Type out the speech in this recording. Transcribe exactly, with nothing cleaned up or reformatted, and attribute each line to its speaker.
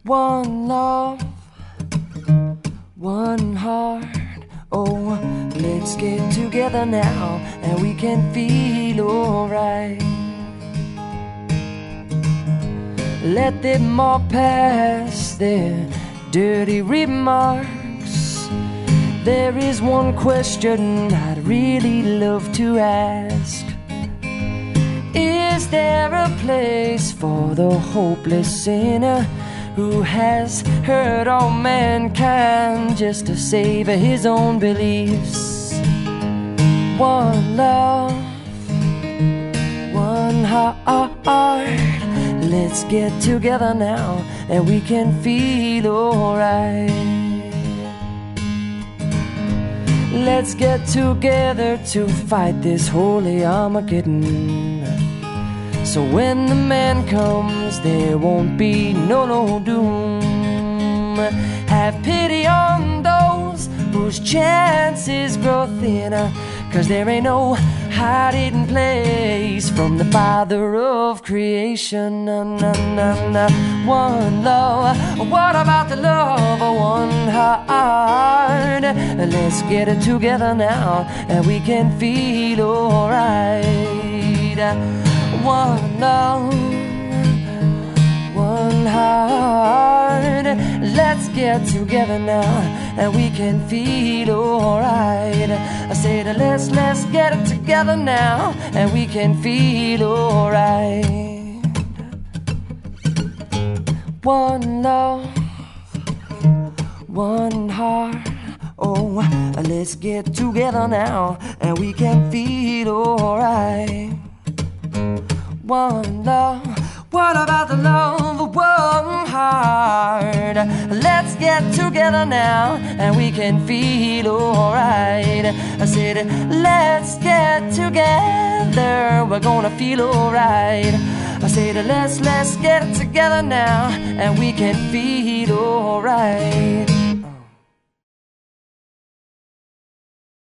Speaker 1: One love, one heart. Oh, let's get together now and we can feel alright. Let them all pass their dirty remarks. There is one question I'd really love to ask. Is there a place for the hopeless sinner who has hurt all mankind just to save his own beliefs? One love, one heart. Let's get together now and we can feel alright. Let's get together to fight this holy Armageddon. So when the man comes, there won't be no, no doom. Have pity on those whose chances grow thinner, 'cause there ain't no hiding place from the Father of creation. Na, na, na, na. One love, what about the love of one heart? Let's get it together now and we can feel alright. One love, one heart. Let's get together now and we can feel alright. I said let's, let's get it together now and we can feel alright. One love, one heart. Oh, let's get together now and we can feel alright. One love, what about the love of one heart? Let's get together now and we can feel alright. I said let's get together, we're gonna feel alright. I said let's, let's get together now and we can feel alright.